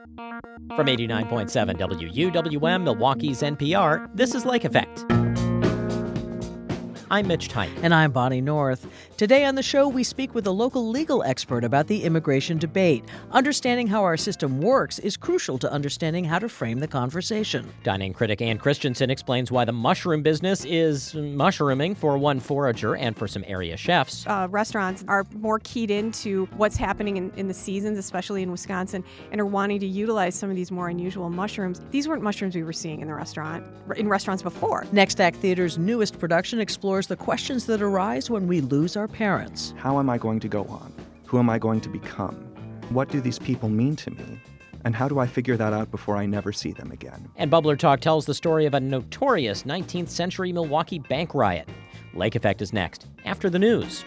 From 89.7 WUWM, Milwaukee's NPR, this is Lake Effect. I'm Mitch Tyke. And I'm Bonnie North. Today on the show, we speak with a local legal expert about the immigration debate. Understanding how our system works is crucial to understanding how to frame the conversation. Dining critic Ann Christensen explains why the mushroom business is mushrooming for one forager and for some area chefs. Restaurants are more keyed into what's happening in the seasons, especially in Wisconsin, and are wanting to utilize some of these more unusual mushrooms. These weren't mushrooms we were seeing in restaurants before. Next Act Theater's newest production explores the questions that arise when we lose our parents. How am I going to go on? Who am I going to become? What do these people mean to me? And how do I figure that out before I never see them again? And Bubbler Talk tells the story of a notorious 19th century Milwaukee bank riot. Lake Effect is next, after the news.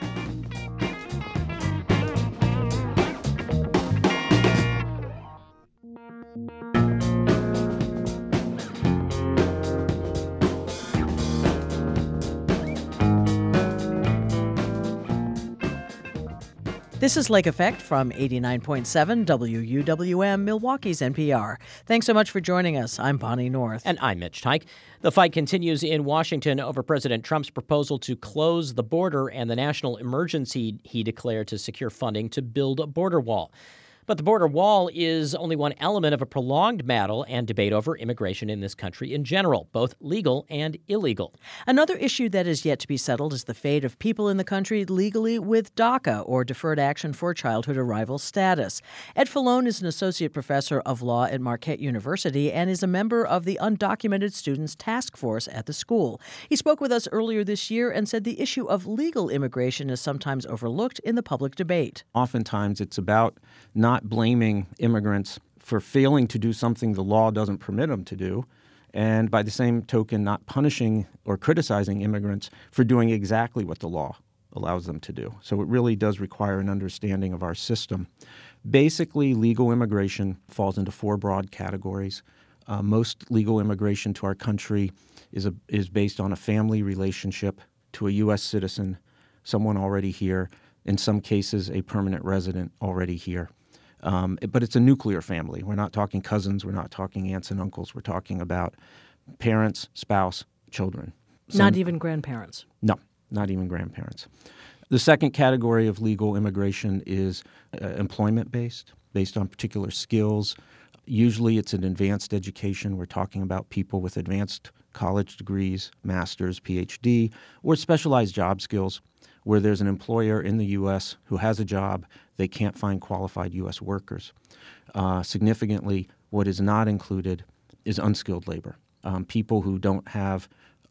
This is Lake Effect from 89.7 WUWM, Milwaukee's NPR. Thanks so much for joining us. I'm Bonnie North. And I'm Mitch Tyke. The fight continues in Washington over President Trump's proposal to close the border and the national emergency he declared to secure funding to build a border wall. But the border wall is only one element of a prolonged battle and debate over immigration in this country in general, both legal and illegal. Another issue that is yet to be settled is the fate of people in the country legally with DACA, or Deferred Action for Childhood Arrival status. Ed Falone is an associate professor of law at Marquette University and is a member of the Undocumented Students Task Force at the school. He spoke with us earlier this year and said the issue of legal immigration is sometimes overlooked in the public debate. Oftentimes it's about not blaming immigrants for failing to do something the law doesn't permit them to do, and by the same token, not punishing or criticizing immigrants for doing exactly what the law allows them to do. So it really does require an understanding of our system. Basically, legal immigration falls into four broad categories. Most legal immigration to our country is based on a family relationship to a U.S. citizen, someone already here, in some cases a permanent resident already here. But it's a nuclear family. We're not talking cousins. We're not talking aunts and uncles. We're talking about parents, spouse, children. Not even grandparents. No, not even grandparents. The second category of legal immigration is employment-based, based on particular skills. Usually it's an advanced education. We're talking about people with advanced college degrees, master's, PhD, or specialized job skills, where there's an employer in the U.S. who has a job, they can't find qualified U.S. workers. Significantly, what is not included is unskilled labor. People who don't have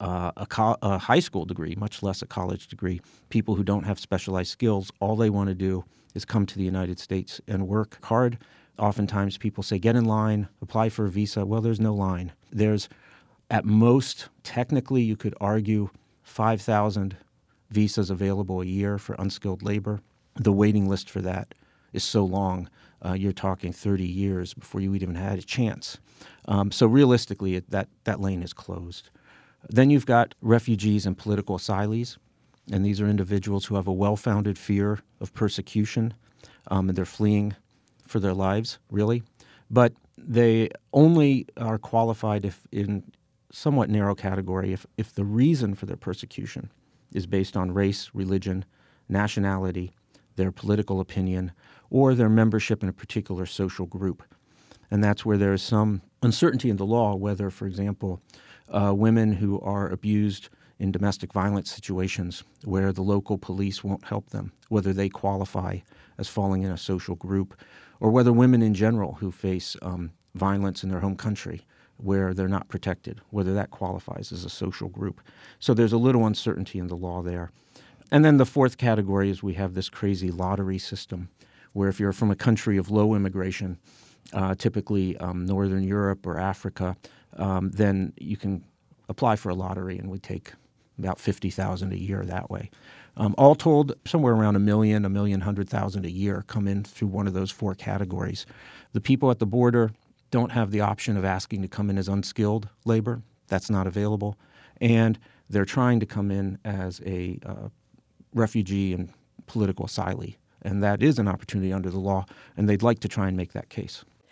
a high school degree, much less a college degree, people who don't have specialized skills, all they want to do is come to the United States and work hard. Oftentimes people say, get in line, apply for a visa. Well, there's no line. There's, at most, technically you could argue 5,000 visas available a year for unskilled labor. The waiting list for that is so long, you're talking 30 years before you even had a chance. So realistically, that lane is closed. Then you've got refugees and political asylees, and these are individuals who have a well-founded fear of persecution, and they're fleeing for their lives, really. But they only are qualified if in somewhat narrow category if the reason for their persecution is based on race, religion, nationality, their political opinion, or their membership in a particular social group. And that's where there is some uncertainty in the law whether, for example, women who are abused in domestic violence situations where the local police won't help them, whether they qualify as falling in a social group, or whether women in general who face violence in their home country where they're not protected, whether that qualifies as a social group. So there's a little uncertainty in the law there. And then the fourth category is we have this crazy lottery system where if you're from a country of low immigration, typically Northern Europe or Africa, then you can apply for a lottery and we take about 50,000 a year that way. All told, somewhere around 1,100,000 a year come in through one of those four categories. The people at the border don't have the option of asking to come in as unskilled labor. That's not available. And they're trying to come in as a refugee and political asylee. And that is an opportunity under the law, and they'd like to try and make that case.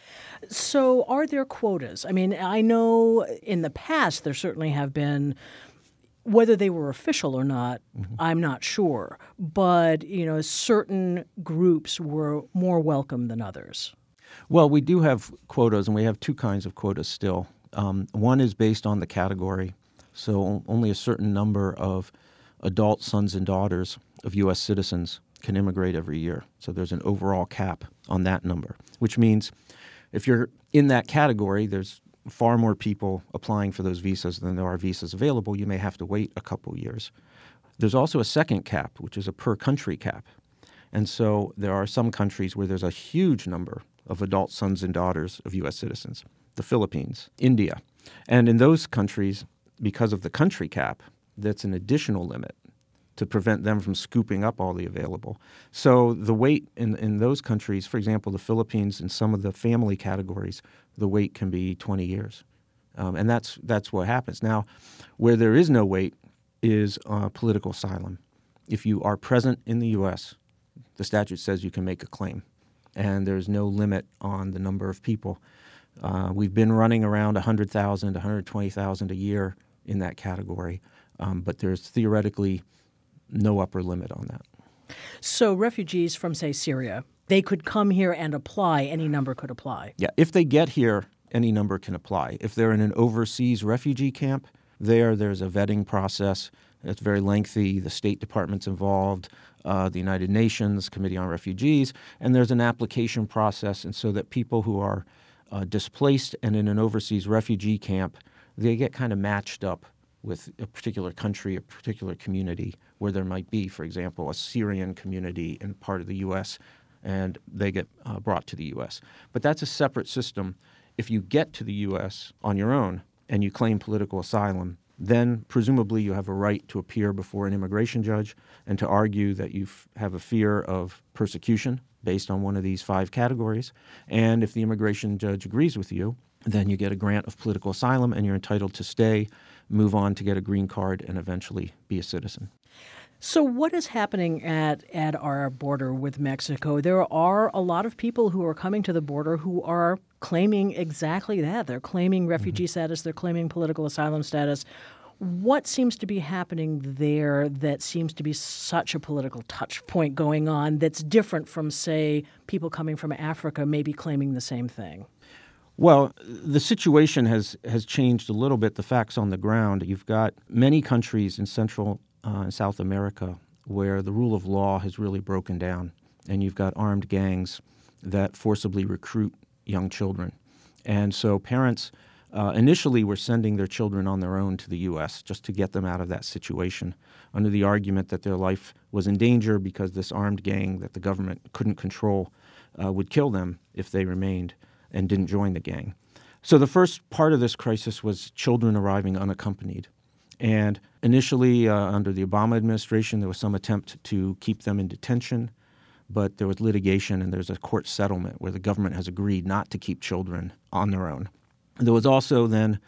So are there quotas? I mean, I know in the past there certainly have been, whether they were official or not, I'm not sure. But, certain groups were more welcome than others. Well, we do have quotas, and we have two kinds of quotas still. One is based on the category, so only a certain number of adult sons and daughters of U.S. citizens can immigrate every year. So there's an overall cap on that number, which means if you're in that category, there's far more people applying for those visas than there are visas available. You may have to wait a couple years. There's also a second cap, which is a per-country cap. And so there are some countries where there's a huge number of adult sons and daughters of U.S. citizens, the Philippines, India. And in those countries, because of the country cap, that's an additional limit to prevent them from scooping up all the available. So the wait in those countries, for example, the Philippines, in some of the family categories, the wait can be 20 years. And that's what happens. Now, where there is no wait is political asylum. If you are present in the U.S., the statute says you can make a claim, and there's no limit on the number of people. We've been running around 100,000 to 120,000 a year in that category, but there's theoretically no upper limit on that. So refugees from, say, Syria, they could come here and apply. Any number could apply. Yeah, if they get here, any number can apply. If they're in an overseas refugee camp, there's a vetting process. It's very lengthy. The State Department's involved, the United Nations Committee on Refugees, and there's an application process. And so that people who are displaced and in an overseas refugee camp, they get kind of matched up with a particular country, a particular community, where there might be, for example, a Syrian community in part of the U.S., and they get brought to the U.S. But that's a separate system. If you get to the U.S. on your own and you claim political asylum, then presumably you have a right to appear before an immigration judge and to argue that you have a fear of persecution based on one of these 5 categories. And if the immigration judge agrees with you, then you get a grant of political asylum and you're entitled to stay, move on to get a green card, and eventually be a citizen. So what is happening at our border with Mexico? There are a lot of people who are coming to the border who are claiming exactly that. They're claiming refugee status. They're claiming political asylum status. What seems to be happening there that seems to be such a political touch point going on that's different from, say, people coming from Africa maybe claiming the same thing? Well, the situation has changed a little bit. The facts on the ground. You've got many countries in Central and South America where the rule of law has really broken down, and you've got armed gangs that forcibly recruit young children. And so parents initially were sending their children on their own to the U.S. just to get them out of that situation under the argument that their life was in danger because this armed gang that the government couldn't control would kill them if they remained and didn't join the gang. So the first part of this crisis was children arriving unaccompanied. And initially, under the Obama administration, there was some attempt to keep them in detention, but there was litigation and there's a court settlement where the government has agreed not to keep children on their own. There was also then,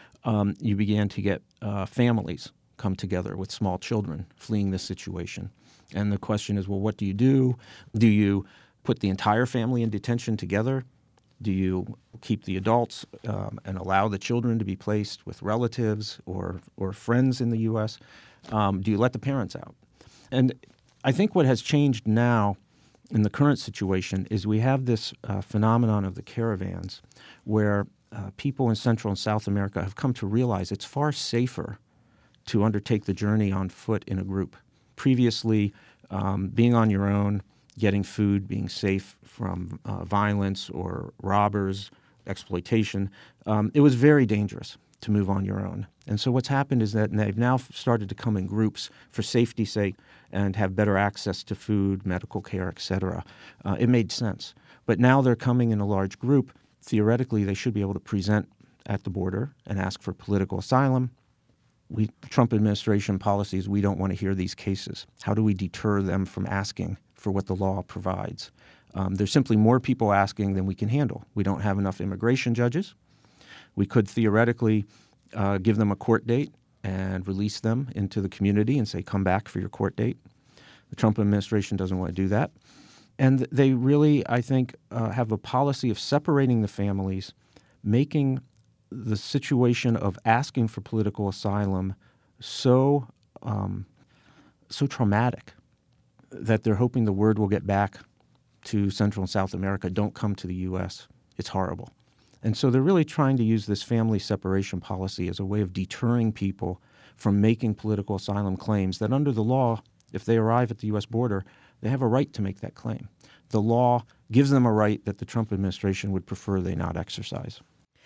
you began to get families come together with small children fleeing this situation. And the question is, well, what do you do? Do you put the entire family in detention together? Do you keep the adults and allow the children to be placed with relatives or friends in the U.S.? Do you let the parents out? And I think what has changed now in the current situation is we have this phenomenon of the caravans where people in Central and South America have come to realize it's far safer to undertake the journey on foot in a group. Previously, being on your own, getting food, being safe from violence or robbers, exploitation, it was very dangerous to move on your own. And so what's happened is that they've now started to come in groups for safety's sake and have better access to food, medical care, et cetera. It made sense. But now they're coming in a large group. Theoretically, they should be able to present at the border and ask for political asylum. The Trump administration policies, we don't want to hear these cases. How do we deter them from asking for what the law provides? There's simply more people asking than we can handle. We don't have enough immigration judges. We could theoretically give them a court date and release them into the community and say, come back for your court date. The Trump administration doesn't want to do that. And they really, I think, have a policy of separating the families, making the situation of asking for political asylum so traumatic that they're hoping the word will get back to Central and South America, don't come to the U.S. It's horrible. And so they're really trying to use this family separation policy as a way of deterring people from making political asylum claims that under the law, if they arrive at the U.S. border, they have a right to make that claim. The law gives them a right that the Trump administration would prefer they not exercise.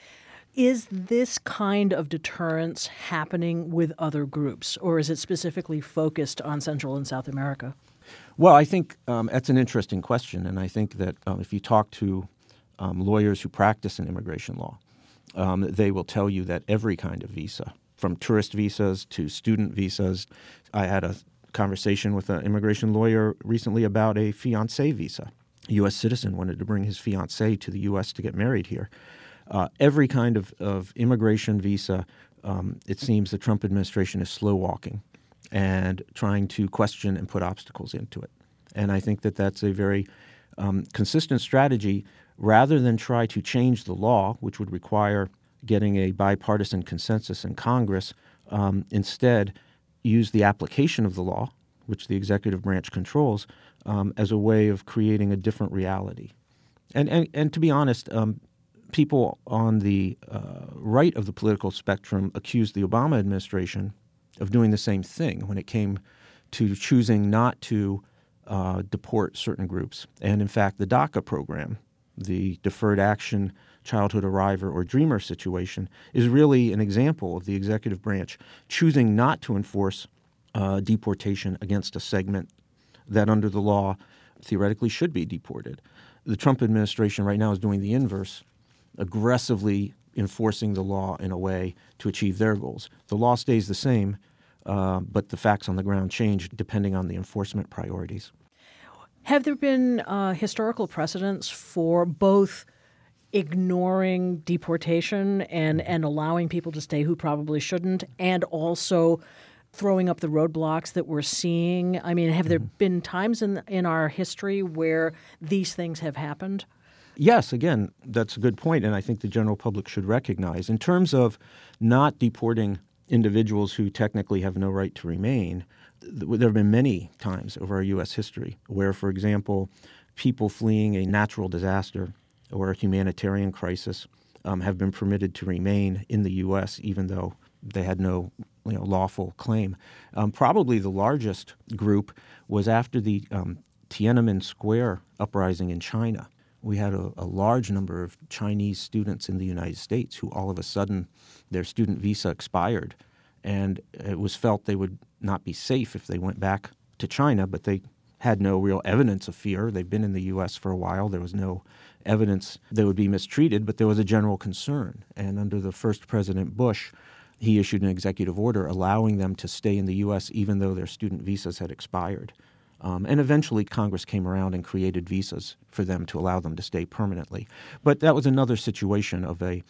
Is this kind of deterrence happening with other groups, or is it specifically focused on Central and South America? Well, I think that's an interesting question, and I think that if you talk to lawyers who practice in immigration law, they will tell you that every kind of visa, from tourist visas to student visas. I had a conversation with an immigration lawyer recently about a fiancé visa. A U.S. citizen wanted to bring his fiancée to the U.S. to get married here. Every kind of immigration visa, it seems the Trump administration is slow walking and trying to question and put obstacles into it. And I think that that's a very consistent strategy rather than try to change the law, which would require getting a bipartisan consensus in Congress. Instead, use the application of the law, which the executive branch controls, as a way of creating a different reality. And to be honest, people on the right of the political spectrum accused the Obama administration of doing the same thing when it came to choosing not to deport certain groups. And in fact, the DACA program, the Deferred Action Childhood Arriver or Dreamer situation, is really an example of the executive branch choosing not to enforce deportation against a segment that under the law theoretically should be deported. The Trump administration right now is doing the inverse, aggressively enforcing the law in a way to achieve their goals. The law stays the same, but the facts on the ground change depending on the enforcement priorities. Have there been historical precedents for both ignoring deportation and allowing people to stay who probably shouldn't, and also throwing up the roadblocks that we're seeing? I mean, have there been times in our history where these things have happened? Yes, again, that's a good point, and I think the general public should recognize. In terms of not deporting individuals who technically have no right to remain, there have been many times over our U.S. history where, for example, people fleeing a natural disaster or a humanitarian crisis have been permitted to remain in the U.S. even though they had no lawful claim. Probably the largest group was after the Tiananmen Square uprising in China. We had a large number of Chinese students in the United States who all of a sudden their student visa expired, and it was felt they would not be safe if they went back to China, but they had no real evidence of fear. They've been in the U.S. for a while. There was no evidence they would be mistreated, but there was a general concern. And under the first President Bush, he issued an executive order allowing them to stay in the U.S. even though their student visas had expired. And eventually Congress came around and created visas for them to allow them to stay permanently. But that was another situation of a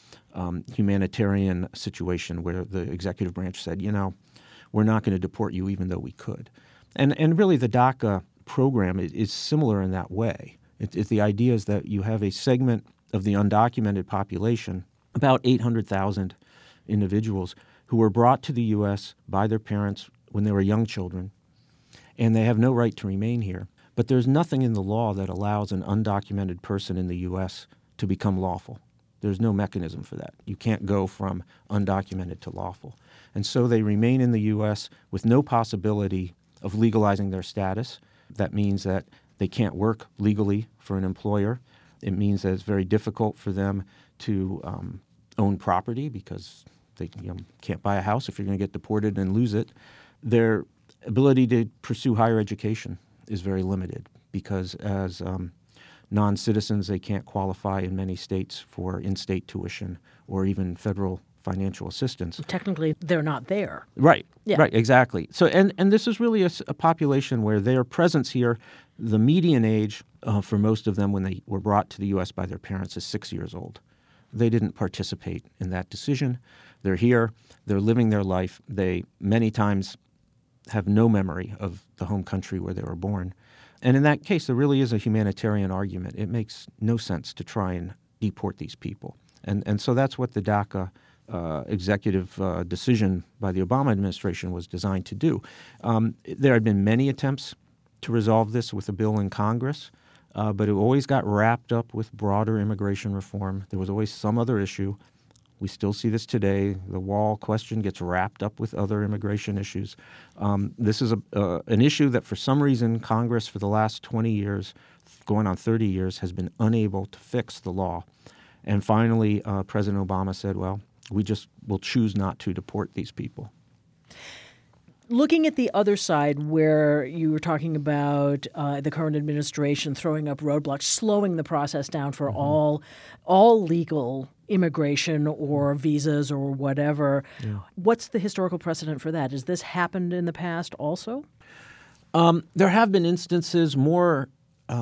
humanitarian situation where the executive branch said, we're not going to deport you even though we could. And really the DACA program is similar in that way. The idea is that you have a segment of the undocumented population, about 800,000 individuals, who were brought to the U.S. by their parents when they were young children, and they have no right to remain here. But there's nothing in the law that allows an undocumented person in the U.S. to become lawful. There's no mechanism for that. You can't go from undocumented to lawful. And so they remain in the U.S. with no possibility of legalizing their status. That means that they can't work legally for an employer. It means that it's very difficult for them to own property because they can't buy a house if you're going to get deported and lose it. Their ability to pursue higher education is very limited because as non-citizens, they can't qualify in many states for in-state tuition or even federal financial assistance. Technically, they're not there. Right. Yeah. Right, exactly. So, and this is really a population where their presence here, the median age for most of them when they were brought to the U.S. by their parents is 6 years old. They didn't participate in that decision. They're here. They're living their life. They many times have no memory of the home country where they were born. And in that case, there really is a humanitarian argument. It makes no sense to try and deport these people. And so that's what the DACA executive decision by the Obama administration was designed to do. There had been many attempts to resolve this with a bill in Congress, but it always got wrapped up with broader immigration reform. There was always some other issue. We still see this today. The wall question gets wrapped up with other immigration issues. This is an issue that for some reason Congress for the last 20 years, going on 30 years, has been unable to fix the law. And finally, President Obama said, well, we just will choose not to deport these people. Looking at the other side, where you were talking about the current administration throwing up roadblocks, slowing the process down for all legal immigration or visas or whatever, what's the historical precedent for that? Has this happened in the past also? There have been instances more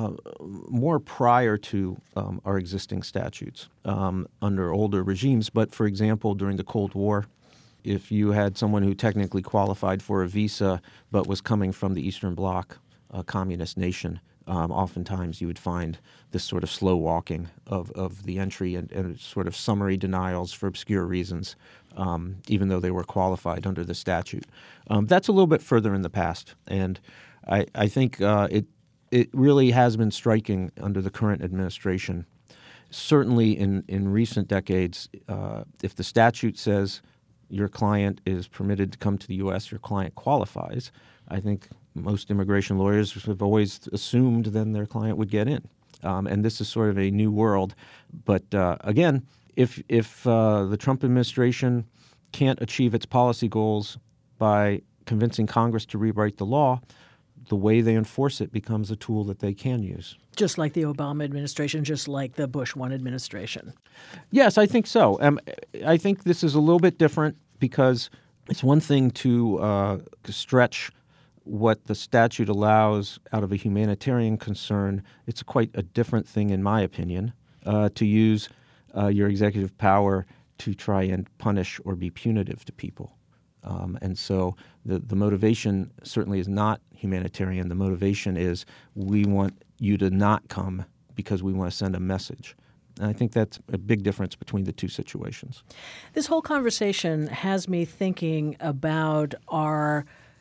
prior to our existing statutes under older regimes. But, for example, during the Cold War, if you had someone who technically qualified for a visa but was coming from the Eastern Bloc, a communist nation, oftentimes you would find this sort of slow walking of the entry and sort of summary denials for obscure reasons, even though they were qualified under the statute. That's a little bit further in the past, and I think it really has been striking under the current administration. Certainly in recent decades, if the statute says your client is permitted to come to the U.S., your client qualifies, I think most immigration lawyers have always assumed then their client would get in. And this is sort of a new world. But again, if the Trump administration can't achieve its policy goals by convincing Congress to rewrite the law, the way they enforce it becomes a tool that they can use. Just like the Obama administration, just like the Bush 1 administration. Yes, I think so. I think this is a little bit different because it's one thing to stretch what the statute allows out of a humanitarian concern. It's quite a different thing, in my opinion, to use your executive power to try and punish or be punitive to people. And so the motivation certainly is not humanitarian. The motivation is we want you to not come because we want to send a message. And I think that's a big difference between the two situations. This whole conversation has me thinking about our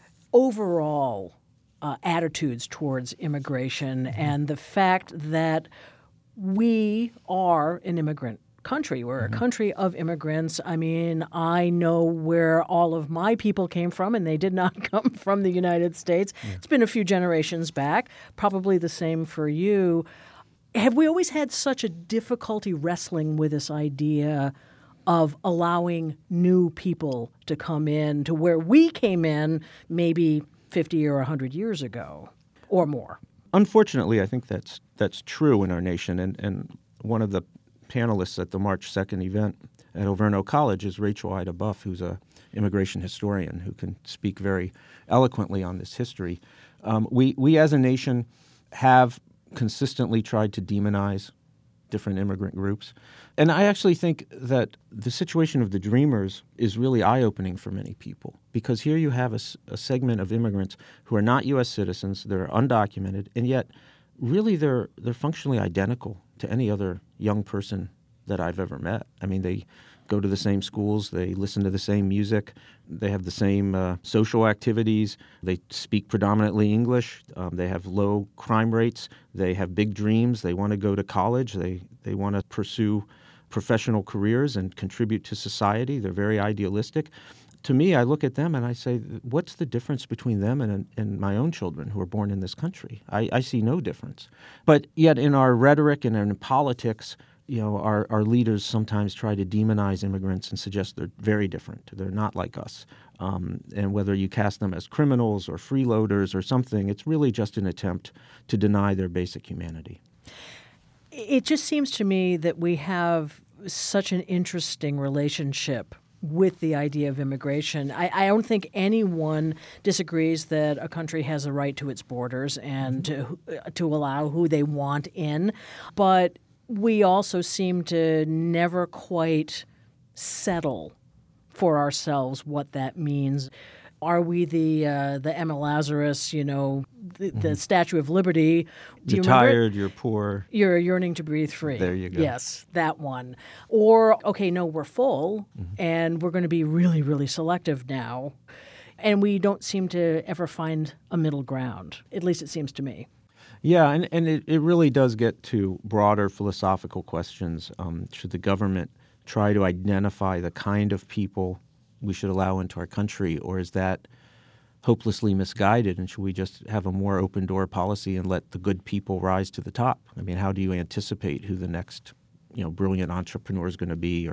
overall attitudes towards immigration and the fact that we are an immigrant country. We're a country of immigrants. I mean, I know where all of my people came from, and they did not come from the United States. It's been a few generations back, probably the same for you. Have we always had such a difficulty wrestling with this idea of allowing new people to come in to where we came in maybe 50 or 100 years ago or more? Unfortunately, I think that's true in our nation. And one of the panelists at the March 2nd event at Overno College is Rachel Ida Buff, who's an immigration historian who can speak very eloquently on this history. We as a nation have consistently tried to demonize different immigrant groups. And I actually think that the situation of the Dreamers is really eye-opening for many people because here you have a segment of immigrants who are not U.S. citizens, they're undocumented, and yet really they're functionally identical to any other young person that I've ever met. I mean, they go to the same schools, they listen to the same music, they have the same social activities, they speak predominantly English, they have low crime rates, they have big dreams, they want to go to college, they want to pursue professional careers and contribute to society, they're very idealistic. To me, I look at them and I say, what's the difference between them and my own children who are born in this country? I see no difference. But yet in our rhetoric and in politics, you know, our leaders sometimes try to demonize immigrants and suggest they're very different. They're not like us. And whether you cast them as criminals or freeloaders or something, it's really just an attempt to deny their basic humanity. It just seems to me that we have such an interesting relationship with the idea of immigration. I don't think anyone disagrees that a country has a right to its borders and to allow who they want in. But we also seem to never quite settle for ourselves what that means. Are we the Emma Lazarus, the Statue of Liberty? Do You're you remember it? tired, you're poor. You're yearning to breathe free. There you go. Yes, that one. Or, okay, no, we're full, and we're going to be really, really selective now. And we don't seem to ever find a middle ground. At least it seems to me. Yeah, and it really does get to broader philosophical questions. Should the government try to identify the kind of people we should allow into our country, or is that hopelessly misguided, and should we just have a more open-door policy and let the good people rise to the top? I mean, how do you anticipate who the next, brilliant entrepreneur is going to be,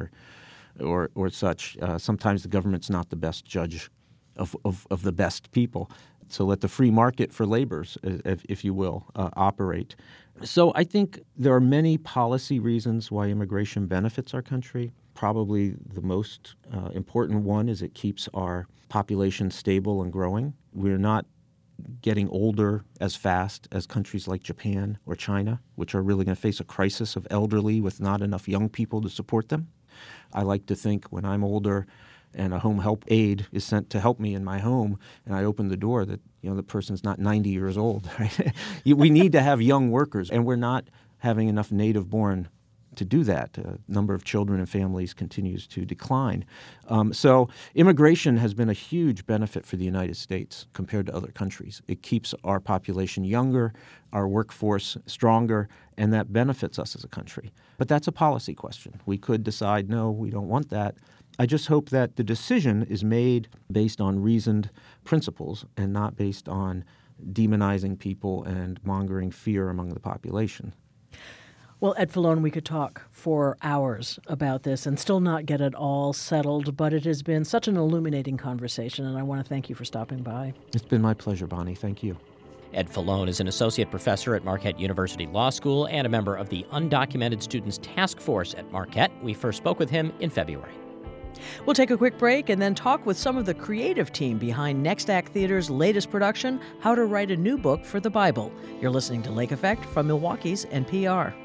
or such? Sometimes the government's not the best judge of the best people. So let the free market for labors, if you will, operate. So I think there are many policy reasons why immigration benefits our country. Probably the most important one is it keeps our population stable and growing. We're not getting older as fast as countries like Japan or China, which are really going to face a crisis of elderly with not enough young people to support them. I like to think when I'm older and a home help aide is sent to help me in my home, and I open the door, that the person's not 90 years old. Right? We need to have young workers, and we're not having enough native-born to do that. Number of children and families continues to decline. So immigration has been a huge benefit for the United States compared to other countries. It keeps our population younger, our workforce stronger, and that benefits us as a country. But that's a policy question. We could decide, no, we don't want that. I just hope that the decision is made based on reasoned principles and not based on demonizing people and mongering fear among the population. Well, Ed Falone, we could talk for hours about this and still not get it all settled, but it has been such an illuminating conversation, and I want to thank you for stopping by. It's been my pleasure, Bonnie. Thank you. Ed Falone is an associate professor at Marquette University Law School and a member of the Undocumented Students Task Force at Marquette. We first spoke with him in February. We'll take a quick break and then talk with some of the creative team behind Next Act Theater's latest production, How to Write a New Book for the Bible. You're listening to Lake Effect from Milwaukee's NPR.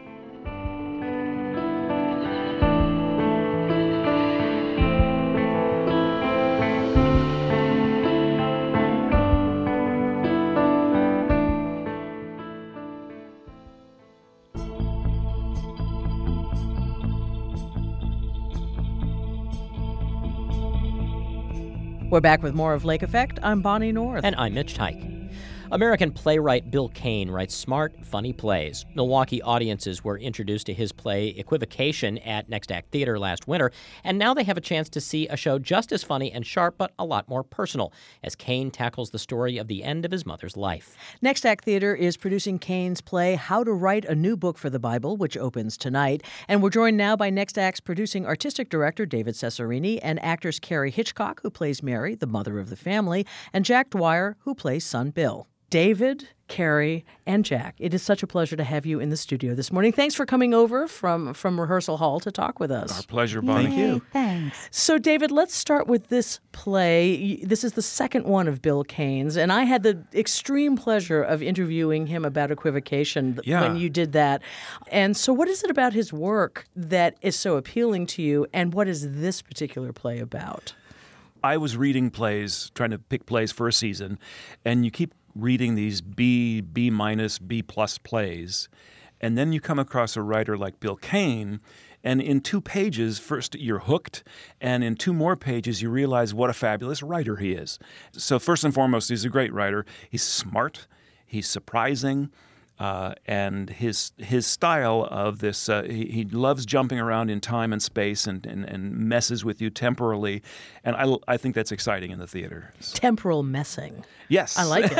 We're back with more of Lake Effect. I'm Bonnie North. And I'm Mitch Teich. American playwright Bill Kane writes smart, funny plays. Milwaukee audiences were introduced to his play Equivocation at Next Act Theater last winter, and now they have a chance to see a show just as funny and sharp, but a lot more personal, as Kane tackles the story of the end of his mother's life. Next Act Theater is producing Kane's play How to Write a New Book for the Bible, which opens tonight. And we're joined now by Next Act's producing artistic director David Cesarini and actors Carrie Hitchcock, who plays Mary, the mother of the family, and Jack Dwyer, who plays son Bill. David, Carrie, and Jack, it is such a pleasure to have you in the studio this morning. Thanks for coming over from rehearsal hall to talk with us. Our pleasure, Bonnie. Thank you. Thanks. So, David, let's start with this play. This is the second one of Bill Kane's, and I had the extreme pleasure of interviewing him about Equivocation when you did that. And so what is it about his work that is so appealing to you, and what is this particular play about? I was reading plays, trying to pick plays for a season, and you keep reading these B minus, B plus plays, and then you come across a writer like Bill Kane, and in 2 pages, first you're hooked, and in 2 more pages you realize what a fabulous writer he is. So first and foremost, he's a great writer. He's smart, he's surprising, and his style of this, he loves jumping around in time and space and messes with you temporally, and I think that's exciting in the theater. Temporal messing. Yes. I like it.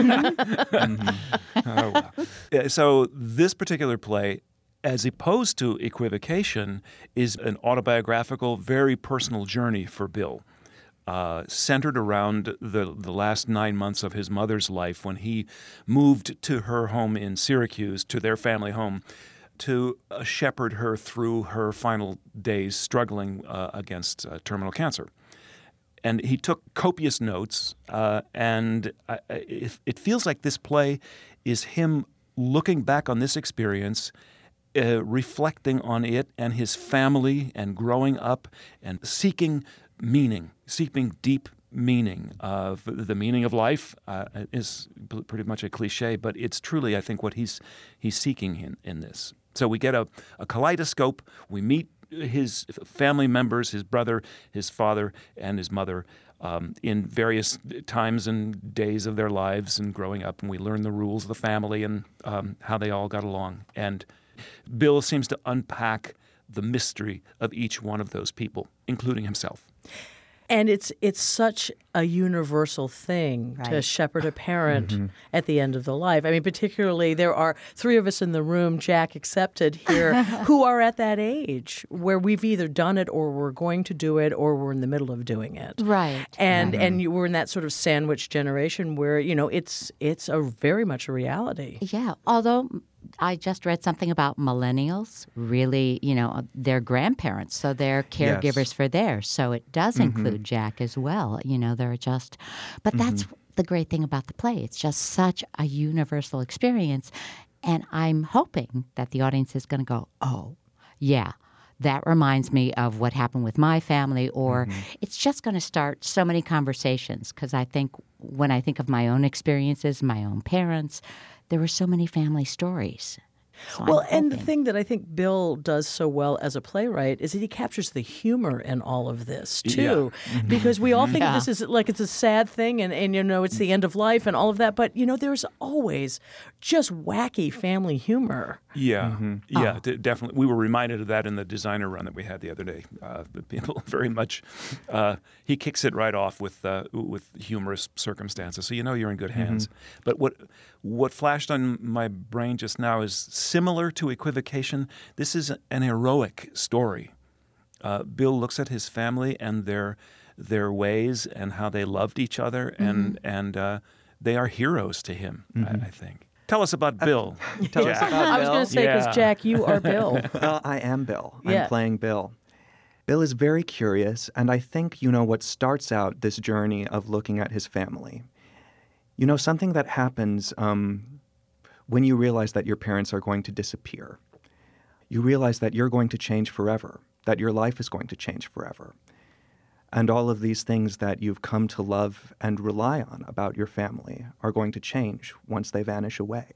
Mm-hmm. Oh, wow. So this particular play, as opposed to Equivocation, is an autobiographical, very personal journey for Bill. Centered around the last 9 months of his mother's life when he moved to her home in Syracuse, to their family home, to shepherd her through her final days struggling against terminal cancer. And he took copious notes, and it feels like this play is him looking back on this experience, reflecting on it and his family and growing up and seeking meaning, seeking deep meaning of the meaning of life is pretty much a cliche, but it's truly, I think, what he's seeking in this. So we get a kaleidoscope. We meet his family members, his brother, his father, and his mother in various times and days of their lives and growing up, and we learn the rules of the family and how they all got along. And Bill seems to unpack the mystery of each one of those people, including himself. And it's such a universal thing to shepherd a parent at the end of the life. I mean, particularly there are three of us in the room, Jack accepted here, who are at that age where we've either done it or we're going to do it or we're in the middle of doing it. Right. And we're in that sort of sandwich generation where, it's a very much a reality. Yeah, although I just read something about millennials, really, they're grandparents, so they're caregivers for theirs. So it does include Jack as well. They're just, but that's the great thing about the play. It's just such a universal experience. And I'm hoping that the audience is going to go, oh, yeah, that reminds me of what happened with my family, or it's just going to start so many conversations. Because I think when I think of my own experiences, my own parents, there were so many family stories. So well, and the thing that I think Bill does so well as a playwright is that he captures the humor in all of this, too. Yeah. Because we all think of this as like it's a sad thing and it's the end of life and all of that. But, there's always just wacky family humor. Yeah, definitely. We were reminded of that in the designer run that we had the other day. The people very much, he kicks it right off with humorous circumstances. So you're in good hands. But what flashed on my brain just now is similar to Equivocation. This is an heroic story. Bill looks at his family and their ways and how they loved each other, and they are heroes to him, I think. Tell us about Bill. Tell us about Bill. I was going to say, because Jack, you are Bill. Well, I am Bill. Yeah. I'm playing Bill. Bill is very curious, and I think, what starts out this journey of looking at his family. Something that happens when you realize that your parents are going to disappear. You realize that you're going to change forever, that your life is going to change forever. And all of these things that you've come to love and rely on about your family are going to change once they vanish away.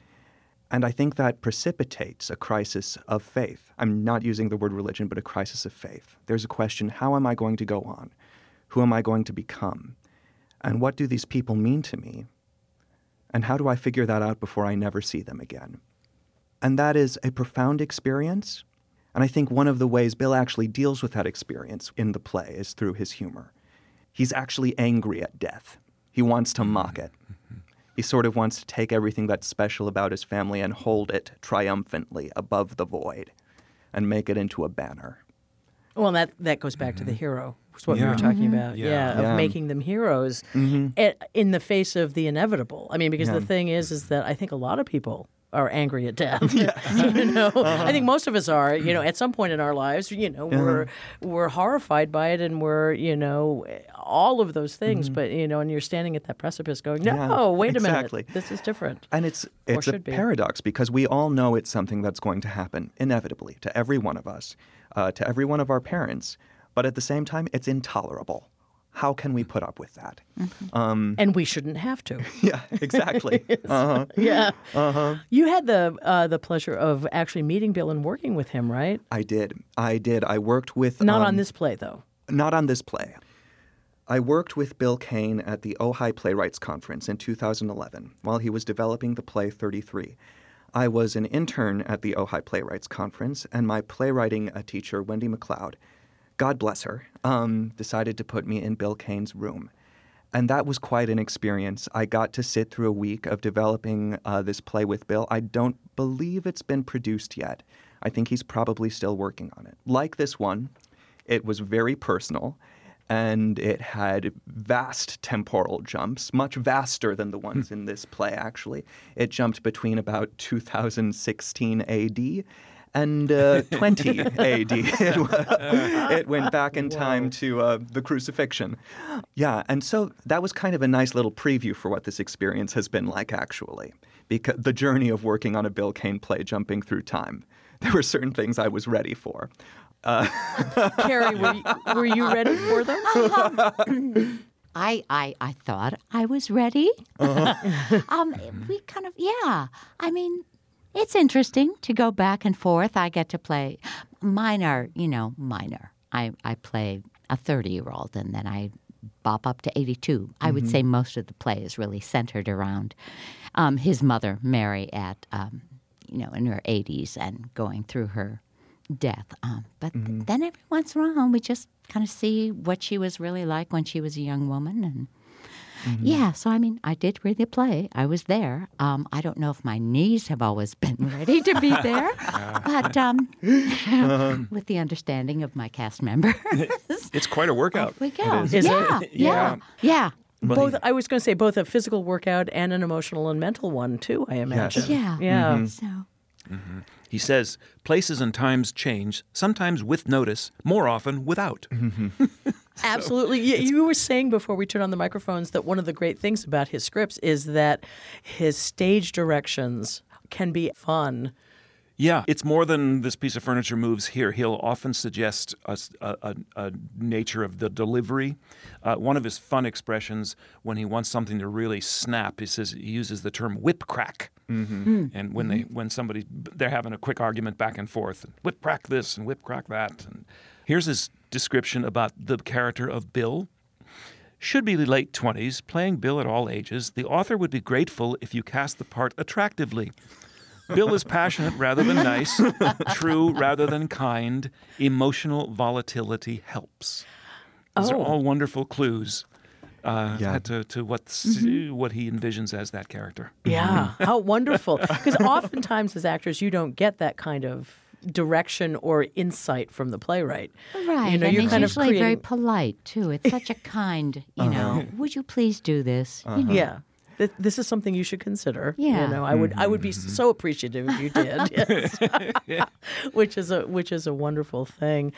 And I think that precipitates a crisis of faith. I'm not using the word religion, but a crisis of faith. There's a question, how am I going to go on? Who am I going to become? And what do these people mean to me? And how do I figure that out before I never see them again? And that is a profound experience. And I think one of the ways Bill actually deals with that experience in the play is through his humor. He's actually angry at death. He wants to mock it. He sort of wants to take everything that's special about his family and hold it triumphantly above the void and make it into a banner. Well, that goes back to the hero. That's what we were talking about. Of making them heroes in the face of the inevitable. I mean, because the thing is that I think a lot of people are angry at death. I think most of us are. At some point in our lives, we're horrified by it, and we're all of those things. But and you're standing at that precipice, going, "No, wait a minute, this is different." And it's a paradox because we all know it's something that's going to happen inevitably to every one of us, to every one of our parents. But at the same time, it's intolerable. How can we put up with that? And we shouldn't have to. Yeah, exactly. Yeah. You had the pleasure of actually meeting Bill and working with him, right? I did. I worked with... Not on this play, though. Not on this play. I worked with Bill Kane at the Ojai Playwrights Conference in 2011 while he was developing the play 33. I was an intern at the Ojai Playwrights Conference, and my playwriting teacher, Wendy McLeod, God bless her, decided to put me in Bill Kane's room. And that was quite an experience. I got to sit through a week of developing this play with Bill. I don't believe it's been produced yet. I think he's probably still working on it. Like this one, it was very personal, and it had vast temporal jumps, much vaster than the ones in this play, actually. It jumped between about 2016 A.D. and 20 A.D. It went back in time to the crucifixion. Yeah, and so that was kind of a nice little preview for what this experience has been like, actually. Because the journey of working on a Bill Kane play jumping through time. There were certain things I was ready for. Carrie, were you ready for them? I thought I was ready. We kind of, I mean, it's interesting to go back and forth. I get to play minor. I play a 30-year-old, and then I bop up to 82. I would say most of the play is really centered around his mother, Mary, at in her 80s and going through her death. But then every once in a while, we just kind of see what she was really like when she was a young woman. And so I mean, I did read the play. I was there. I don't know if my knees have always been ready to be there, but with the understanding of my cast members. It's quite a workout. We go. Is it? Yeah. Both. I was going to say both a physical workout and an emotional and mental one too. I imagine. Yeah. Yeah. So. He says, places and times change, sometimes with notice, more often without. Absolutely. You were saying before we turned on the microphones that one of the great things about his scripts is that his stage directions can be fun. Yeah, it's more than this piece of furniture moves here. He'll often suggest a nature of the delivery. One of his fun expressions when he wants something to really snap, he uses the term whip crack. And when they're having a quick argument back and forth, whip crack this and whip crack that. And here's his description about the character of Bill. Should be late 20s, playing Bill at all ages. The author would be grateful if you cast the part attractively. Bill is passionate rather than nice, true rather than kind. Emotional volatility helps. These are all wonderful clues to what he envisions as that character. Yeah, how wonderful. Because oftentimes as actors, you don't get that kind of direction or insight from the playwright. Right. You're and kind he's of usually very creating... polite, too. It's such a kind, would you please do this? Yeah. This is something you should consider. Yeah. I would be so appreciative if you did. Yes. which is a wonderful thing.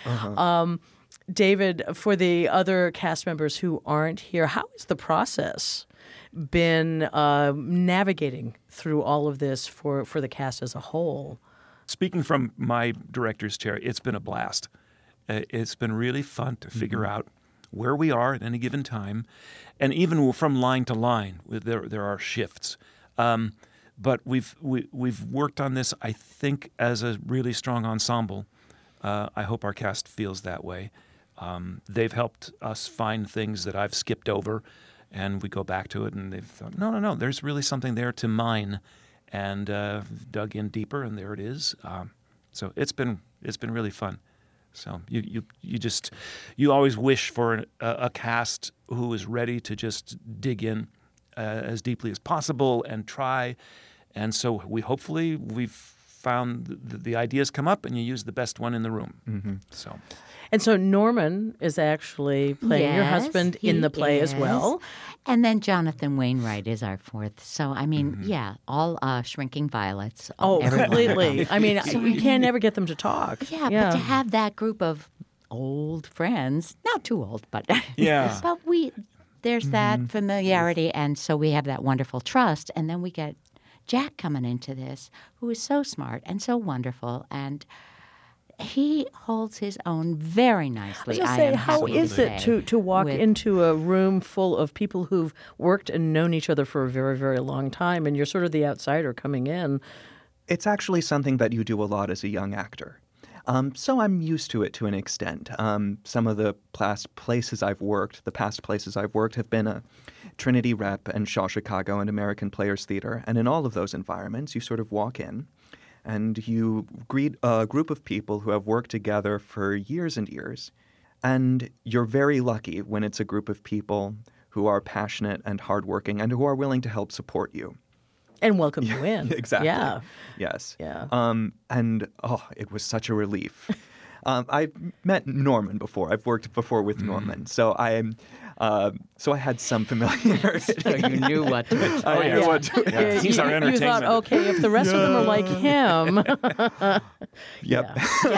David, for the other cast members who aren't here, how has the process been navigating through all of this for the cast as a whole? Speaking from my director's chair, it's been a blast. It's been really fun to figure out where we are at any given time, and even from line to line, there are shifts. But we've worked on this, I think, as a really strong ensemble. I hope our cast feels that way. They've helped us find things that I've skipped over, and we go back to it, and they've thought, no, there's really something there to mine, and dug in deeper, and there it is. So it's been really fun. So you always wish for a cast who is ready to just dig in as deeply as possible and try. And so we've found the ideas come up, and you use the best one in the room. So Norman is actually playing your husband in the play as well. And then Jonathan Wainwright is our fourth. So, I mean, all Shrinking Violets. Completely. I mean, you can't never get them to talk. Yeah, but to have that group of old friends, not too old, but but there's that familiarity, and so we have that wonderful trust. And then we get Jack coming into this, who is so smart and so wonderful, and he holds his own very nicely. I was going to say, how is it to walk into a room full of people who've worked and known each other for a very, very long time, and you're sort of the outsider coming in? It's actually something that you do a lot as a young actor. So I'm used to it to an extent. Some of the past places I've worked have been a Trinity Rep and Shaw Chicago and American Players Theater. And in all of those environments, you sort of walk in and you greet a group of people who have worked together for years and years. And you're very lucky when it's a group of people who are passionate and hardworking and who are willing to help support you. And welcome you in. Exactly. Yeah. Yes. Yeah. And it was such a relief. I met Norman before. I've worked before with Norman, so I had some familiarity. So you knew what to expect. I knew what to expect. He's our entertainment. You thought, okay, if the rest of them are like him. Yep.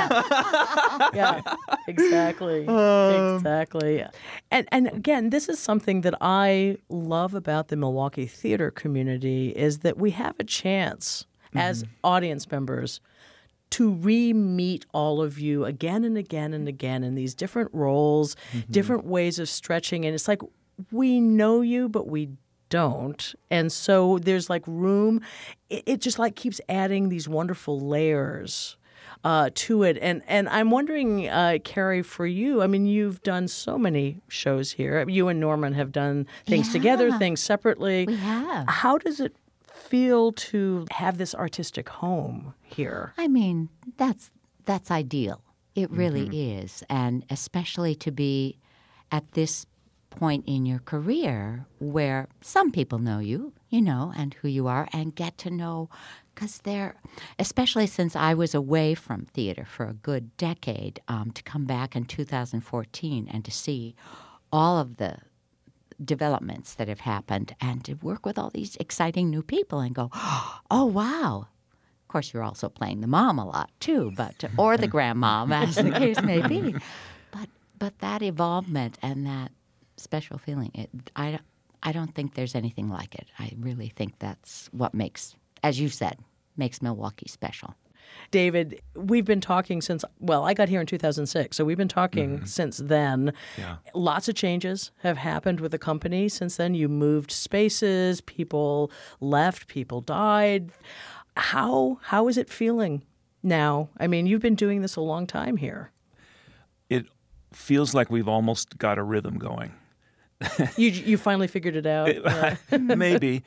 Yeah. Exactly. Exactly. And again, this is something that I love about the Milwaukee theater community is that we have a chance as audience members to re-meet all of you again and again and again in these different roles, different ways of stretching. And it's like we know you, but we don't. And so there's like room. It just like keeps adding these wonderful layers to it. And I'm wondering, Carrie, for you, I mean, you've done so many shows here. You and Norman have done things together, things separately. We have. How does it feel to have this artistic home here? I mean, that's ideal. It really is. And especially to be at this point in your career where some people know you, and who you are, and get to know, because especially since I was away from theater for a good decade, to come back in 2014 and to see all of the developments that have happened and to work with all these exciting new people and go, oh, wow. Of course, you're also playing the mom a lot, too, or the grandmom, as the case may be. But that evolvement and that special feeling, I don't think there's anything like it. I really think that's what makes, as you said, makes Milwaukee special. David, we've been talking since, I got here in 2006, so we've been talking since then. Yeah. Lots of changes have happened with the company since then. You moved spaces, people left, people died. How is it feeling now? I mean, you've been doing this a long time here. It feels like we've almost got a rhythm going. You finally figured it out. Maybe.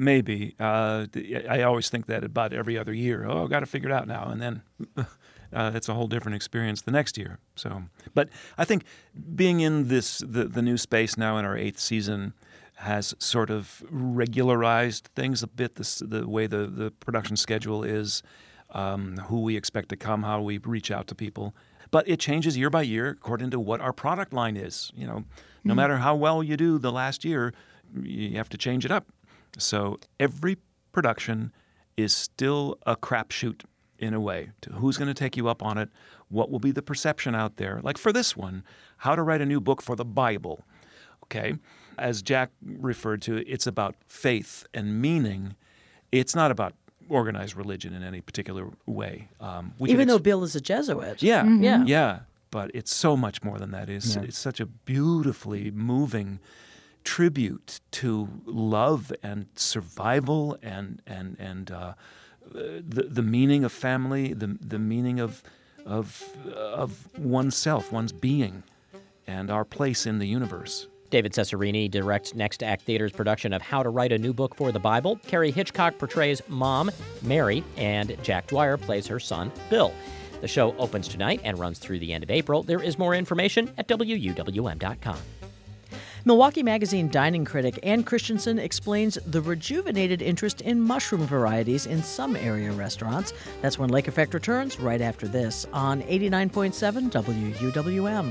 I always think that about every other year. Oh, I've got to figure it out now, and then it's a whole different experience the next year. So, but I think being in the new space now in our 8th season has sort of regularized things a bit. The way the production schedule is, who we expect to come, how we reach out to people. But it changes year by year according to what our product line is. No matter how well you do the last year, you have to change it up. So every production is still a crapshoot in a way. To who's going to take you up on it? What will be the perception out there? Like for this one, how to write a new book for the Bible. Okay, as Jack referred to, it's about faith and meaning. It's not about organized religion in any particular way. Even though Bill is a Jesuit. Yeah. But it's so much more than that. It's such a beautifully moving tribute to love and survival and the meaning of family, the meaning of oneself, one's being, and our place in the universe. David Cesarini directs Next Act Theater's production of How to Write a New Book for the Bible. Carrie Hitchcock portrays Mom, Mary, and Jack Dwyer plays her son, Bill. The show opens tonight and runs through the end of April. There is more information at WUWM.com. Milwaukee Magazine dining critic Ann Christensen explains the rejuvenated interest in mushroom varieties in some area restaurants. That's when Lake Effect returns right after this on 89.7 WUWM.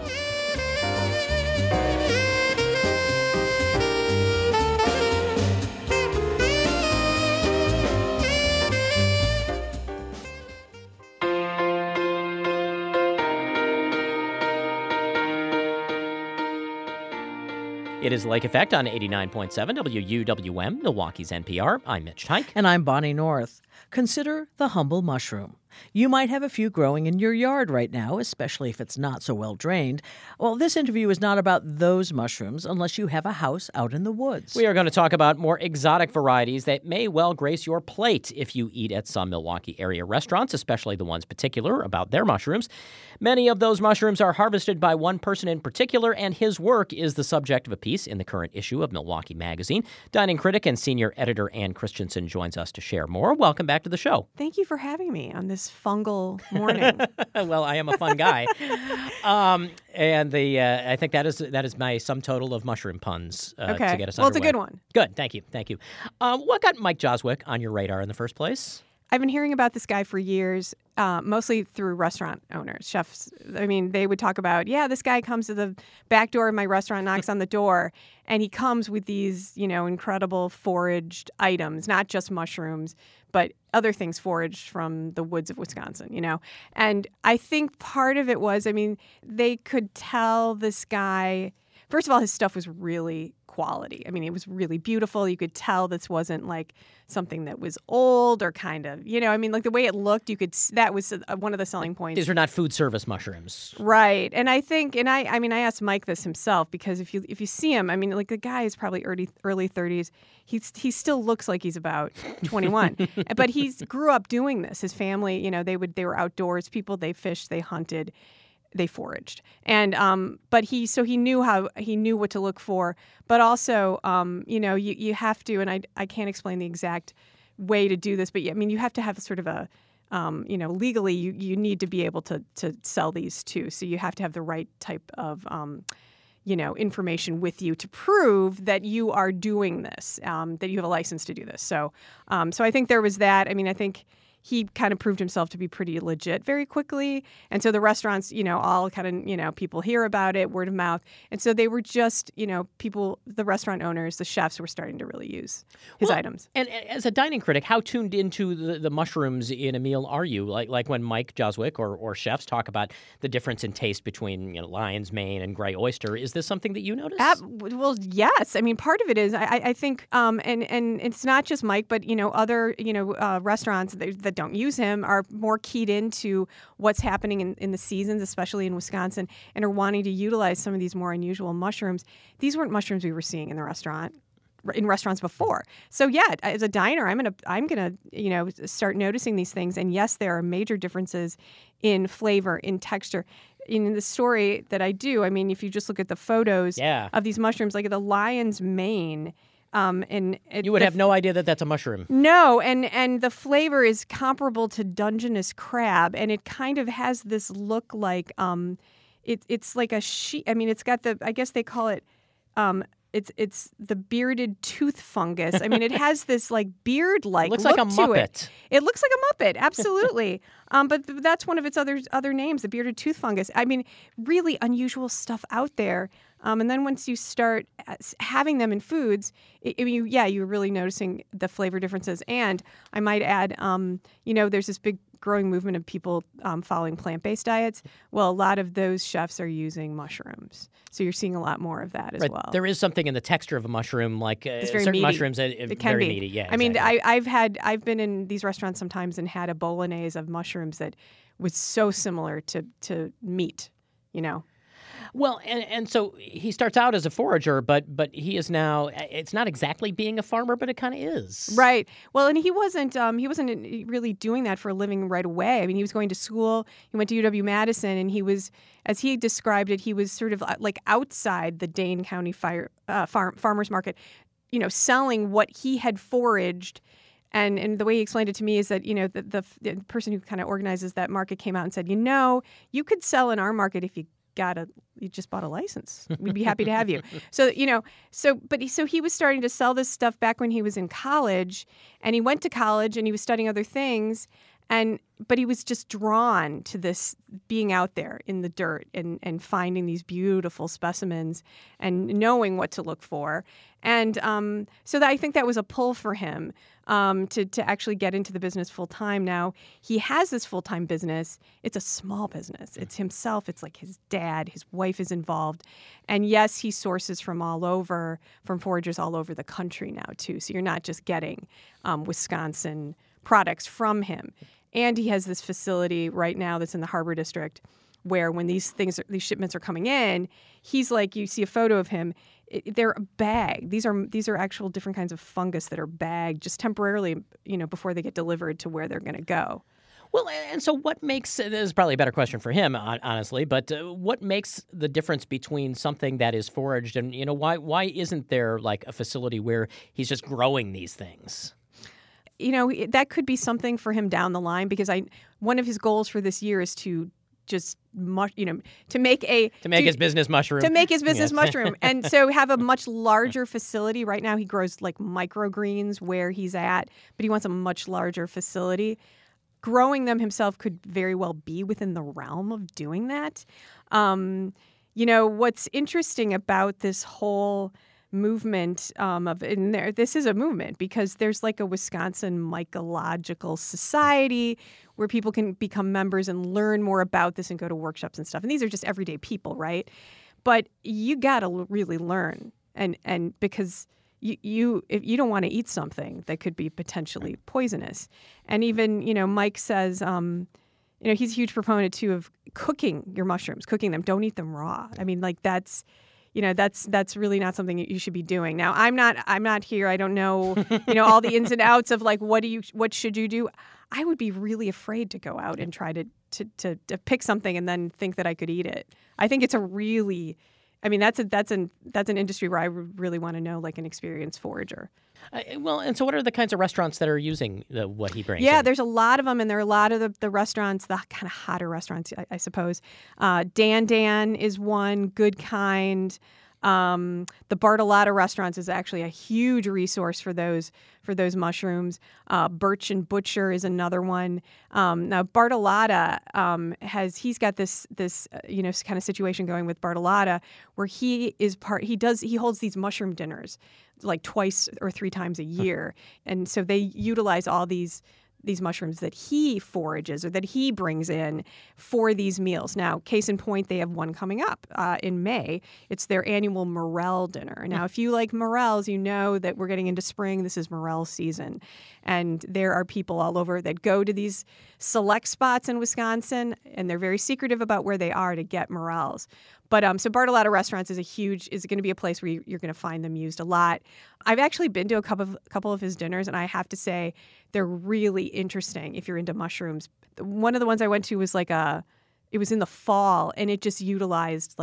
It is Lake Effect on 89.7 WUWM, Milwaukee's NPR. I'm Mitch Teich. And I'm Bonnie North. Consider the humble mushroom. You might have a few growing in your yard right now, especially if it's not so well drained. Well, this interview is not about those mushrooms unless you have a house out in the woods. We are going to talk about more exotic varieties that may well grace your plate if you eat at some Milwaukee area restaurants, especially the ones particular about their mushrooms. Many of those mushrooms are harvested by one person in particular, and his work is the subject of a piece in the current issue of Milwaukee Magazine. Dining critic and senior editor Ann Christensen joins us to share more. Welcome back to the show. Thank you for having me on this fungal morning. Well, I am a fun guy. I think that is my sum total of mushroom puns to get us underway. Well, it's a good one. Good. Thank you. What got Mike Joswick on your radar in the first place? I've been hearing about this guy for years, mostly through restaurant owners, chefs. I mean, they would talk about, this guy comes to the back door of my restaurant, knocks on the door, and he comes with these, incredible foraged items, not just mushrooms, but other things foraged from the woods of Wisconsin, And I think part of it was, they could tell this guy first of all, his stuff was really quality. I mean, it was really beautiful. You could tell this wasn't like something that was old or kind of, I mean, like the way it looked, that was one of the selling points. These are not food service mushrooms. Right. And I think, I mean, I asked Mike this himself, because if you see him, I mean, like the guy is probably early 30s. He still looks like he's about 21, but he grew up doing this. His family, they were outdoors people. They fished, they hunted, they foraged, and but he knew what to look for. But also, you have to, and I can't explain the exact way to do this, but I mean, you have to have sort of a legally you need to be able to sell these too. So you have to have the right type of information with you to prove that you are doing this, that you have a license to do this. So I think there was that. I mean, I think he kind of proved himself to be pretty legit very quickly. And so the restaurants, all kind of, people hear about it, word of mouth. And so they were just, people, the restaurant owners, the chefs were starting to really use his items. And as a dining critic, how tuned into the mushrooms in a meal are you? Like when Mike Joswick or chefs talk about the difference in taste between, lion's mane and gray oyster, is this something that you notice? Well, yes. I mean, part of it is, I think, and it's not just Mike, but, other, restaurants that don't use him are more keyed into what's happening in the seasons, especially in Wisconsin, and are wanting to utilize some of these more unusual mushrooms. These weren't mushrooms we were seeing in restaurants before. So yeah, as a diner, I'm gonna start noticing these things. And yes, there are major differences in flavor, in texture. In the story that I do, I mean, if you just look at the photos of these mushrooms, like the lion's mane. You would have no idea that that's a mushroom. No, and the flavor is comparable to Dungeness crab, and it kind of has this look like it's like a sheet. I mean, it's got I guess they call it it's the bearded tooth fungus. I mean, it has this like beard-like look like a to Muppet. It looks like a Muppet, absolutely. But that's one of its other names, the bearded tooth fungus. I mean, really unusual stuff out there. And then once you start having them in foods, you're really noticing the flavor differences. And I might add, there's this big growing movement of people following plant-based diets. Well, a lot of those chefs are using mushrooms. So you're seeing a lot more of that as well. There is something in the texture of a mushroom, like it's very certain meaty. mushrooms, it can very be meaty. Yeah, I mean, exactly. I've been in these restaurants sometimes and had a bolognese of mushrooms that was so similar to meat, Well, and so he starts out as a forager, but he is now, it's not exactly being a farmer, but it kind of is. Right. Well, and he wasn't really doing that for a living right away. I mean, he was going to school. He went to UW-Madison, and he was, as he described it, he was sort of like outside the Dane County farmers market, selling what he had foraged. And the way he explained it to me is that, the person who kind of organizes that market came out and said, you could sell in our market if you just bought a license. We'd be happy to have you. So, so he was starting to sell this stuff back when he was in college, and he went to college and he was studying other things. But he was just drawn to this being out there in the dirt and finding these beautiful specimens and knowing what to look for. And so I think that was a pull for him to actually get into the business full time. Now he has this full time business. It's a small business. It's himself. It's like his dad. His wife is involved. And yes, he sources from foragers all over the country now too. So you're not just getting Wisconsin products from him. And he has this facility right now that's in the Harbor District where when these shipments are coming in, he's like, you see a photo of him, they're bagged. These are actual different kinds of fungus that are bagged just temporarily, before they get delivered to where they're going to go. Well, and so what makes, this is probably a better question for him, honestly, but what makes the difference between something that is foraged and, why isn't there like a facility where he's just growing these things? That could be something for him down the line, because one of his goals for this year is to just to make his business mushroom. To make his business mushroom. And so have a much larger facility. Right now he grows like microgreens where he's at, but he wants a much larger facility. Growing them himself could very well be within the realm of doing that. What's interesting about this whole movement this is a movement because there's like a Wisconsin Mycological Society where people can become members and learn more about this and go to workshops and stuff. And these are just everyday people, right? But you got to really learn, and because you if you don't want to eat something that could be potentially poisonous. And even, Mike says, he's a huge proponent too of cooking your mushrooms, cooking them. Don't eat them raw. I mean, like that's really not something you should be doing. Now, I'm not here. I don't know, all the ins and outs of like what should you do. I would be really afraid to go out and try to pick something and then think that I could eat it. I think it's that's an industry where I really want to know, like, an experienced forager. And so what are the kinds of restaurants that are using what he brings? Yeah, in? there's a lot of them, and there are a lot of the restaurants, the kind of hotter restaurants, I suppose. Dan is one, Good Kind. The Bartolotta restaurants is actually a huge resource for those mushrooms. Birch and Butcher is another one. Now Bartolotta he's got this kind of situation going with Bartolotta where he holds these mushroom dinners like twice or three times a year, and so they utilize all these mushrooms that he forages or that he brings in for these meals. Now, case in point, they have one coming up in May. It's their annual morel dinner. Now, if you like morels, you know that we're getting into spring. This is morel season. And there are people all over that go to these select spots in Wisconsin, and they're very secretive about where they are to get morels. But so Bartolotta Restaurants is going to be a place where you're going to find them used a lot. I've actually been to a couple of his dinners, and I have to say they're really interesting if you're into mushrooms. One of the ones I went to was it was in the fall, and it just utilized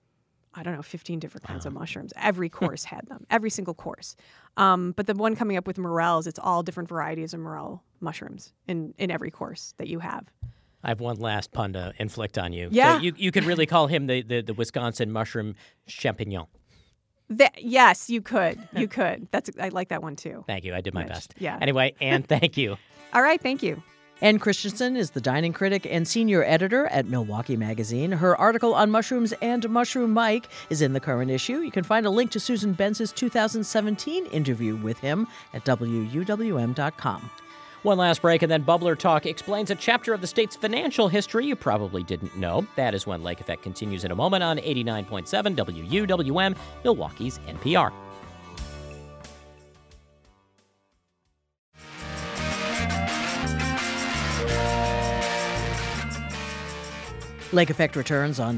15 different kinds of mushrooms. Every course had them, every single course. But the one coming up with morels, it's all different varieties of morel mushrooms in every course that you have. I have one last pun to inflict on you. Yeah. So you could really call him the Wisconsin mushroom champignon. Yes, you could. You could. I like that one too. Thank you. I did my Mitch. best. Yeah. Anyway, Ann, thank you. All right. Thank you. Ann Christensen is the dining critic and senior editor at Milwaukee Magazine. Her article on mushrooms and Mushroom Mike is in the current issue. You can find a link to Susan Benz's 2017 interview with him at WUWM.com. One last break, and then Bubbler Talk explains a chapter of the state's financial history you probably didn't know. That is when Lake Effect continues in a moment on 89.7 WUWM, Milwaukee's NPR. Lake Effect returns on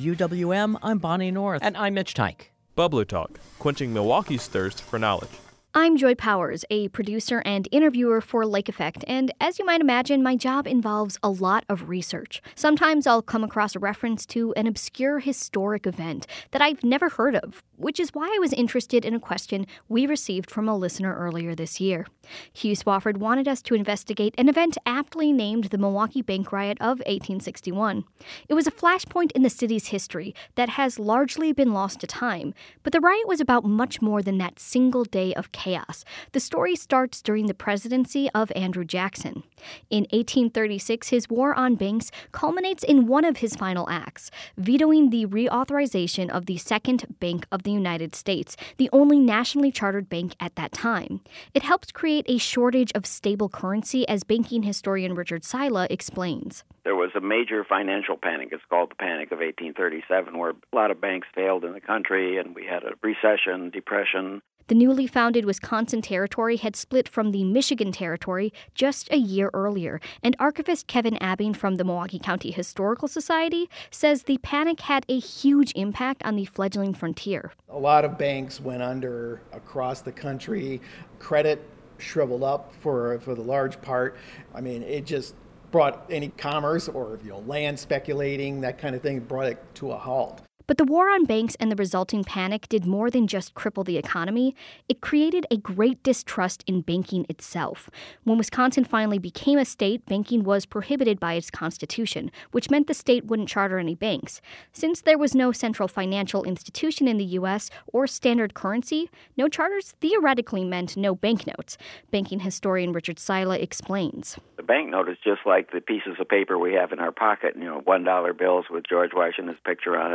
WUWM. I'm Bonnie North. And I'm Mitch Tyke. Bubbler Talk, quenching Milwaukee's thirst for knowledge. I'm Joy Powers, a producer and interviewer for Lake Effect, and as you might imagine, my job involves a lot of research. Sometimes I'll come across a reference to an obscure historic event that I've never heard of, which is why I was interested in a question we received from a listener earlier this year. Hugh Swafford wanted us to investigate an event aptly named the Milwaukee Bank Riot of 1861. It was a flashpoint in the city's history that has largely been lost to time, but the riot was about much more than that single day of chaos. The story starts during the presidency of Andrew Jackson. In 1836, his war on banks culminates in one of his final acts, vetoing the reauthorization of the Second Bank of the United States, the only nationally chartered bank at that time. It helped create a shortage of stable currency, as banking historian Richard Sila explains. There was a major financial panic. It's called the Panic of 1837, where a lot of banks failed in the country, and we had a recession, depression. The newly founded Wisconsin Territory had split from the Michigan Territory just a year earlier, and archivist Kevin Abbing from the Milwaukee County Historical Society says the panic had a huge impact on the fledgling frontier. A lot of banks went under across the country. Credit shriveled up for the large part. I mean, it just brought any commerce or land speculating, that kind of thing, brought it to a halt. But the war on banks and the resulting panic did more than just cripple the economy. It created a great distrust in banking itself. When Wisconsin finally became a state, banking was prohibited by its constitution, which meant the state wouldn't charter any banks. Since there was no central financial institution in the U.S. or standard currency, no charters theoretically meant no banknotes. Banking historian Richard Sila explains. The banknote is just like the pieces of paper we have in our pocket, $1 bills with George Washington's picture on it, $5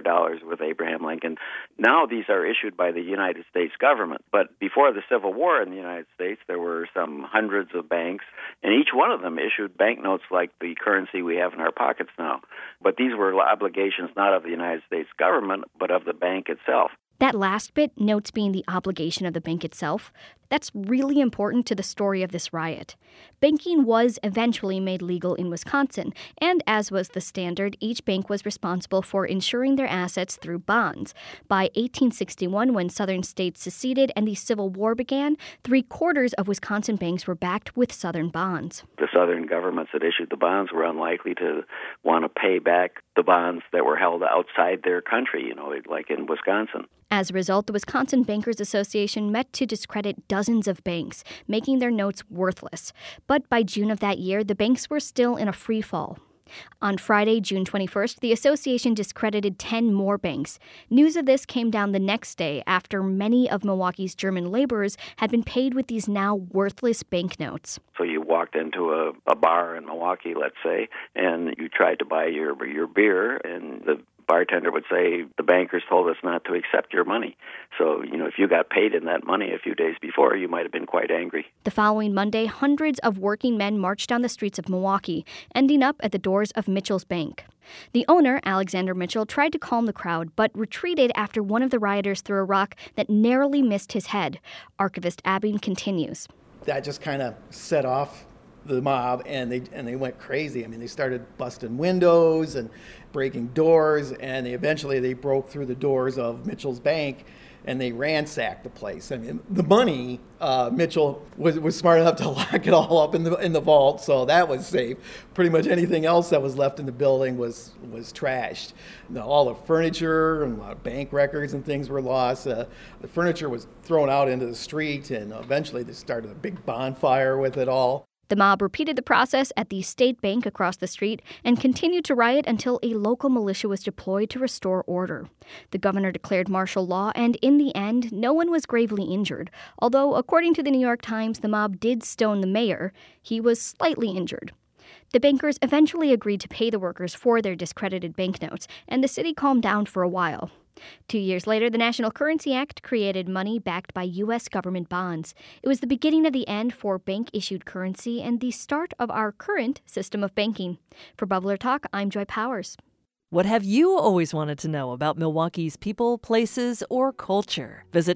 with Abraham Lincoln. Now these are issued by the United States government. But before the Civil War in the United States, there were some hundreds of banks, and each one of them issued banknotes like the currency we have in our pockets now. But these were obligations not of the United States government, but of the bank itself. That last bit, notes being the obligation of the bank itself, that's really important to the story of this riot. Banking was eventually made legal in Wisconsin, and as was the standard, each bank was responsible for insuring their assets through bonds. By 1861, when Southern states seceded and the Civil War began, 3/4 of Wisconsin banks were backed with Southern bonds. The Southern governments that issued the bonds were unlikely to want to pay back the bonds that were held outside their country, like in Wisconsin. As a result, the Wisconsin Bankers Association met to discredit dozens of banks, making their notes worthless. But by June of that year, the banks were still in a free fall. On Friday, June 21st, the association discredited 10 more banks. News of this came down the next day after many of Milwaukee's German laborers had been paid with these now worthless banknotes. So you walked into a bar in Milwaukee, let's say, and you tried to buy your beer, and the bartender would say, the bankers told us not to accept your money. So, if you got paid in that money a few days before, you might have been quite angry. The following Monday, hundreds of working men marched down the streets of Milwaukee, ending up at the doors of Mitchell's Bank. The owner, Alexander Mitchell, tried to calm the crowd, but retreated after one of the rioters threw a rock that narrowly missed his head. Archivist Abbing continues. That just kind of set off the mob, and they went crazy. I mean, they started busting windows and breaking doors, and they broke through the doors of Mitchell's Bank, and they ransacked the place. I mean, the money, Mitchell was smart enough to lock it all up in the vault, so that was safe. Pretty much anything else that was left in the building was trashed. All the furniture and a lot of bank records and things were lost. The furniture was thrown out into the street, and eventually they started a big bonfire with it all. The mob repeated the process at the state bank across the street and continued to riot until a local militia was deployed to restore order. The governor declared martial law, and in the end, no one was gravely injured. Although, according to the New York Times, the mob did stone the mayor. He was slightly injured. The bankers eventually agreed to pay the workers for their discredited banknotes, and the city calmed down for a while. 2 years later, the National Currency Act created money backed by U.S. government bonds. It was the beginning of the end for bank-issued currency and the start of our current system of banking. For Bubbler Talk, I'm Joy Powers. What have you always wanted to know about Milwaukee's people, places, or culture? Visit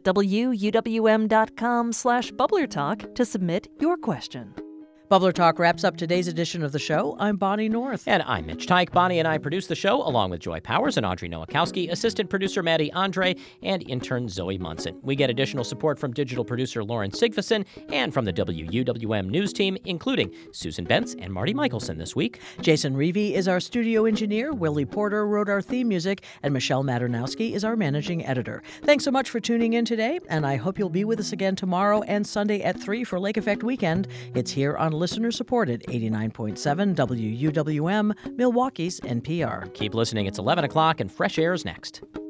wuwm.com/bubblertalk to submit your question. Bubbler Talk wraps up today's edition of the show. I'm Bonnie North. And I'm Mitch Teich. Bonnie and I produce the show along with Joy Powers and Audrey Nowakowski, assistant producer Maddie Andre, and intern Zoe Munson. We get additional support from digital producer Lauren Sigfuson and from the WUWM news team, including Susan Bentz and Marty Michelson this week. Jason Reevey is our studio engineer, Willie Porter wrote our theme music, and Michelle Maternowski is our managing editor. Thanks so much for tuning in today, and I hope you'll be with us again tomorrow and Sunday at 3 for Lake Effect Weekend. It's here on listener-supported 89.7 WUWM, Milwaukee's NPR. Keep listening. It's 11 o'clock and Fresh Air is next.